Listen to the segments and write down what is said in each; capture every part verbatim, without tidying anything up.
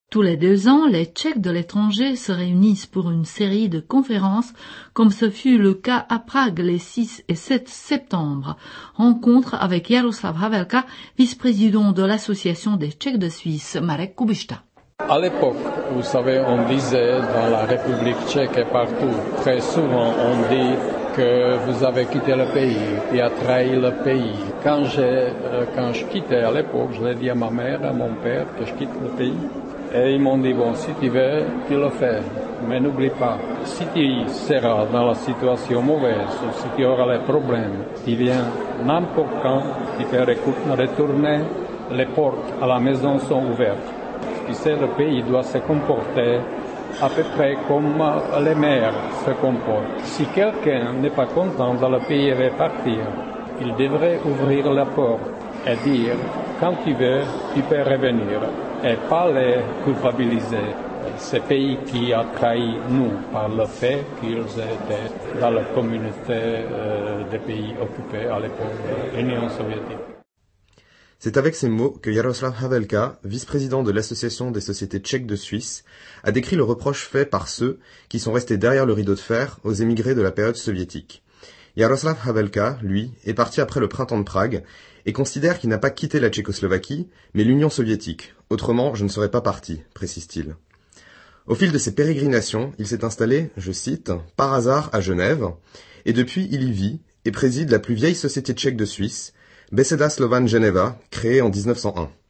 Tous les deux ans, les Tchèques de l'étranger se réunissent pour une série de conférences, comme ce fut le cas à Prague les six et sept septembre. Rencontre avec Jaroslav Havelka, vice-président de l'association des Tchèques de Suisse, Marek Kubišta. À l'époque, vous savez, on disait dans la République tchèque et partout, très souvent on dit que vous avez quitté le pays, qui a trahi le pays. Quand, j'ai, quand je quittais à l'époque, je l'ai dit à ma mère, à mon père, que je quitte le pays. Et ils m'ont dit, bon, si tu veux, tu le fais. Mais n'oublie pas, si tu seras dans la situation mauvaise, ou si tu auras les problèmes, tu viens n'importe quand, tu peux retourner, les portes à la maison sont ouvertes. Tu sais, le pays doit se comporter à peu près comme les maires se comportent. Si quelqu'un n'est pas content dans le pays et veut partir, il devrait ouvrir la porte et dire, quand tu veux, tu peux revenir. Et pas les culpabiliser. Ces pays qui ont trahi nous par le fait qu'ils étaient dans la communauté euh, des pays occupés à l'époque de l'Union soviétique. C'est avec ces mots que Jaroslav Havelka, vice-président de l'Association des sociétés tchèques de Suisse, a décrit le reproche fait par ceux qui sont restés derrière le rideau de fer aux émigrés de la période soviétique. Jaroslav Havelka, lui, est parti après le printemps de Prague et considère qu'il n'a pas quitté la Tchécoslovaquie, mais l'Union soviétique. Autrement, je ne serais pas parti, précise-t-il. Au fil de ses pérégrinations, il s'est installé, je cite, par hasard à Genève, et depuis il y vit et préside la plus vieille société tchèque de Suisse, Beseda Slovan Geneva, créée en dix-neuf cent un.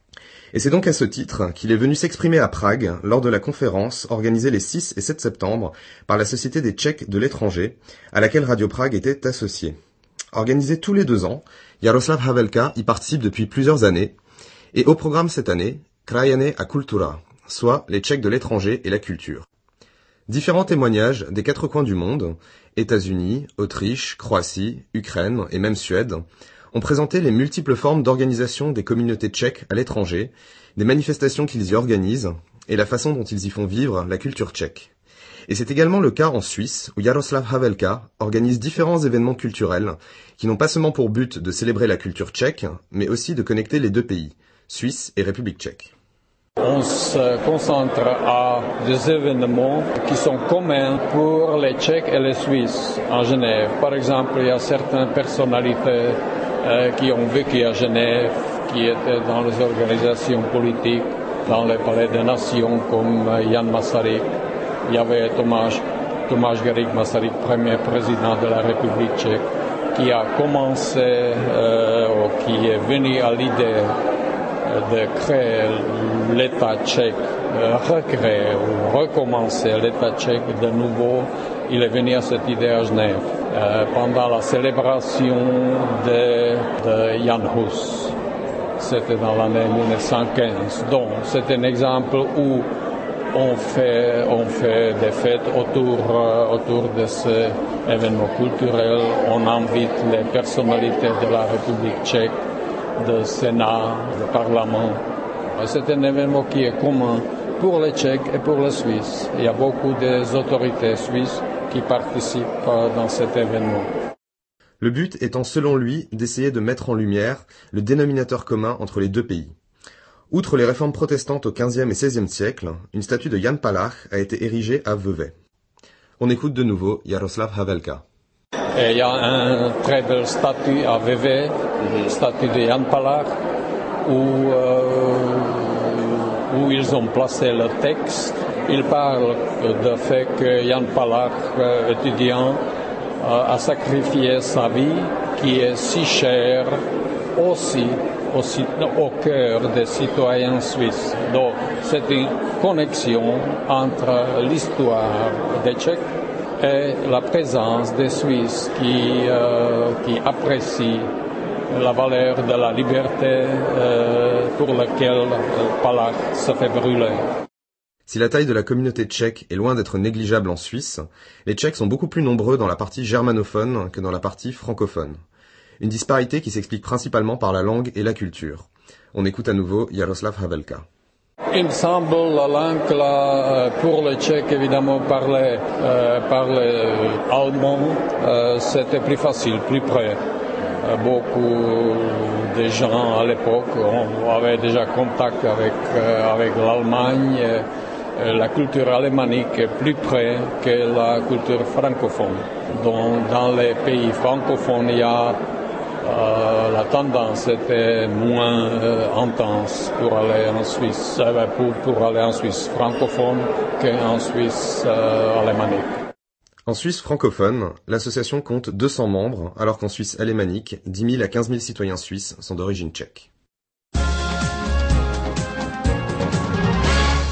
Et c'est donc à ce titre qu'il est venu s'exprimer à Prague lors de la conférence organisée les six et sept septembre par la Société des Tchèques de l'étranger, à laquelle Radio Prague était associée. Organisée tous les deux ans, Jaroslav Havelka y participe depuis plusieurs années, et au programme cette année, Krajany a kultura, soit les Tchèques de l'étranger et la culture. Différents témoignages des quatre coins du monde, États-Unis, Autriche, Croatie, Ukraine et même Suède, ont présenté les multiples formes d'organisation des communautés tchèques à l'étranger, des manifestations qu'ils y organisent, et la façon dont ils y font vivre la culture tchèque. Et c'est également le cas en Suisse, où Jaroslav Havelka organise différents événements culturels qui n'ont pas seulement pour but de célébrer la culture tchèque, mais aussi de connecter les deux pays, Suisse et République tchèque. On se concentre à des événements qui sont communs pour les Tchèques et les Suisses en Genève. Par exemple, il y a certaines personnalités euh, qui ont vécu à Genève, qui étaient dans les organisations politiques, dans les palais des nations comme Jan Masaryk. Il y avait Tomáš, Tomáš Garrigue Masaryk, premier président de la République tchèque, qui a commencé, euh, ou qui est venu à l'idée de créer l'État tchèque, euh, recréer ou recommencer l'État tchèque de nouveau. Il est venu à cette idée à Genève euh, pendant la célébration de, de Jan Hus. C'était dans l'année mille neuf cent quinze. Donc, c'est un exemple où on fait, on fait des fêtes autour, euh, autour de ces événements culturels. On invite les personnalités de la République tchèque, de Sénat, de Parlement. C'est un événement qui est commun pour les Tchèques et pour les Suisses. Il y a beaucoup des autorités suisses qui participent dans cet événement. Le but étant selon lui d'essayer de mettre en lumière le dénominateur commun entre les deux pays. Outre les réformes protestantes au quinzième et seizième siècle, une statue de Jan Palach a été érigée à Vevey. On écoute de nouveau Jaroslav Havelka. Et il y a un très belle statue à Vevey, une statue de Jan Palach, où, euh, où ils ont placé le texte. Il parle du fait que Jan Palach, étudiant, a sacrifié sa vie, qui est si chère aussi, aussi au cœur des citoyens suisses. Donc, c'est une connexion entre l'histoire des Tchèques et la présence des Suisses qui, euh, qui apprécient la valeur de la liberté euh, pour laquelle Palach se fait brûler. Si la taille de la communauté tchèque est loin d'être négligeable en Suisse, les Tchèques sont beaucoup plus nombreux dans la partie germanophone que dans la partie francophone. Une disparité qui s'explique principalement par la langue et la culture. On écoute à nouveau Jaroslav Havelka. Il me semble la langue là, pour les Tchèques, évidemment, parler, euh, parler allemand, euh, c'était plus facile, plus près. Beaucoup de gens à l'époque avaient déjà contact avec, avec l'Allemagne. La culture alémanique est plus près que la culture francophone. Donc, dans les pays francophones, il y a, euh, la tendance était moins euh, intense pour aller en Suisse, euh, pour, pour aller en Suisse francophone qu'en Suisse euh, alémanique. En Suisse francophone, l'association compte deux cents membres, alors qu'en Suisse alémanique, dix mille à quinze mille citoyens suisses sont d'origine tchèque.